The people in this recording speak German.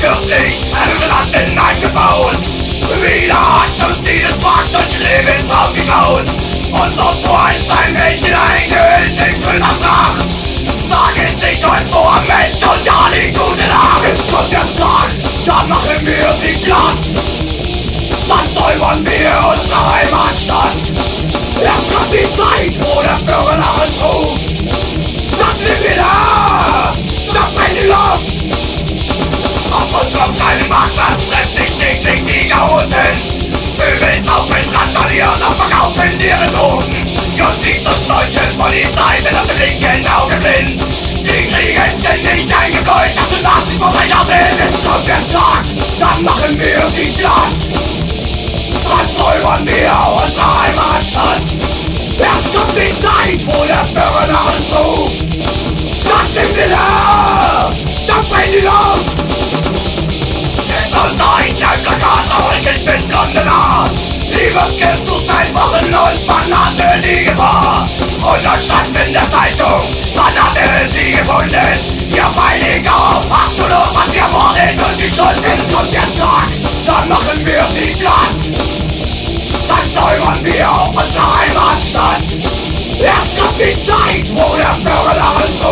kürzlich einen Ratten eingebaut. Wieder hat uns dieses praktische Lebensraum geklaut. Unser Freund sein Mädchen eingehüllt in grüner Tracht. Sagen sich heute Moment und ja die gute Nacht. Jetzt kommt der Tag, dann machen wir sie platt. Dann säubern wir unsere Heimatstadt. Erst kommt die Zeit, wo der Bürger nach uns ruft. Dann sind wir da, da brennt die Luft. Auf unserem kleinen Marktplatz trifft sich täglich die Chaoten. Pöbeln saufen, randalieren und verkaufen ihre Drogen. Justiz und deutsche Polizei sind auf dem linken Auge blind. Sie kriegen ständig eingebläut, dass sie Nazi-Verbrecher sind. Jetzt kommt der Tag, dann machen wir sie platt. Dann säubern wir unsere Heimatstadt. Erst kommt die Zeit, wo der Bürger nach uns ruft. Dann sind wir da, dann brennt die Luft. Unser Einzelplakat erleuchtet mit blonden Haar. Sie wird gesucht seit Wochen und man hatte die Gefahr. Und dann stand in der Zeitung, man hatte sie gefunden. Ihr Peiniger auf Hafturlaub hat sie ermordet und geschunden. Jetzt kommt der Tag, dann machen wir sie platt. Dann säubern wir unsere Heimatstadt. Erst kommt die Zeit, wo der Bürger nach uns ruft.